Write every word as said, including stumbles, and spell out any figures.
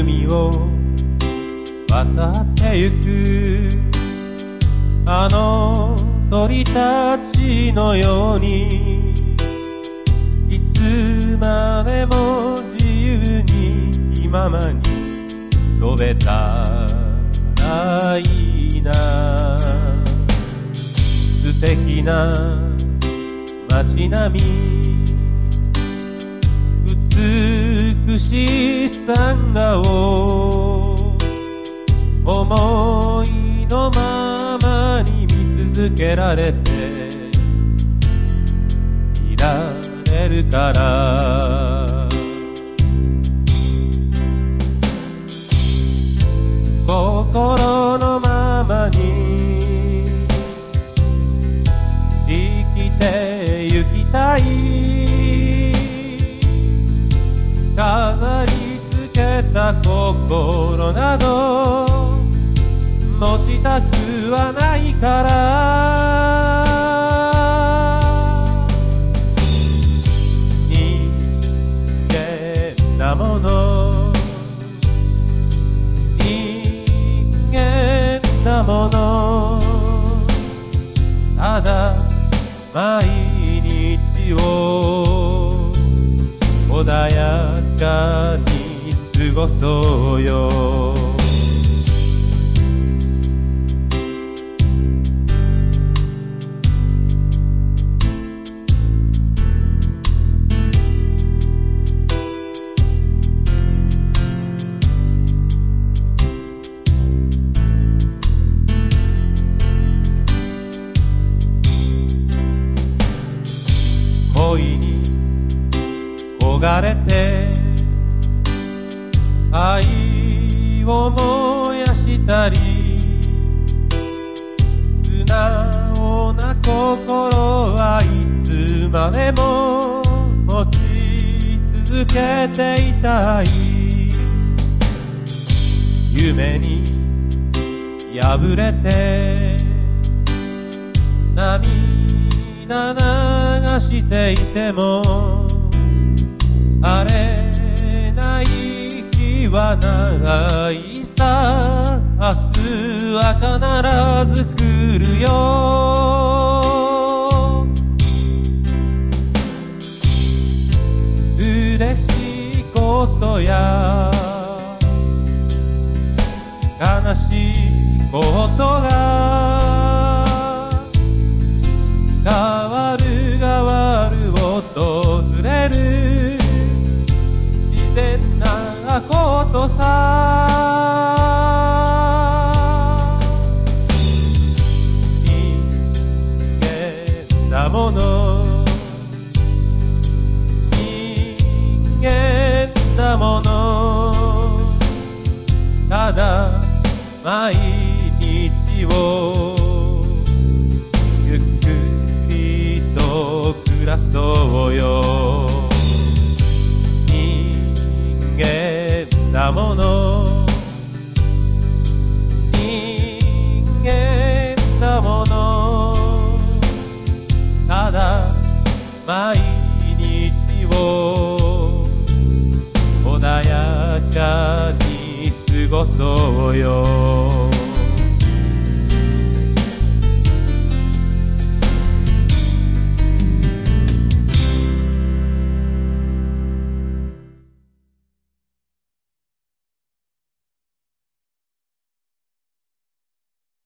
海を渡ってゆくあの鳥たちのようにいつまでも自由に気ままに飛べたらいいな。素敵な街並み美しいサンガを思いのままに見続けられていられるから心のままに生きてゆきたい飾り付けた心など持ちたくはないから人間なもの人間なものただ毎日を穏やかに過ごそうよ。恋に焦がれて愛を燃やしたり素直な心はいつまでも持ち続けていたい夢に破れて涙流していても晴れない日はないさ明日は必ず来るよ嬉しいことや悲しいことが変わる変わる訪れる自然なことさ人間なもの人間なものただ毎日をゆっくりと暮らそうよ人間なもの人間なものただ毎日を穏やかに過ごそうよ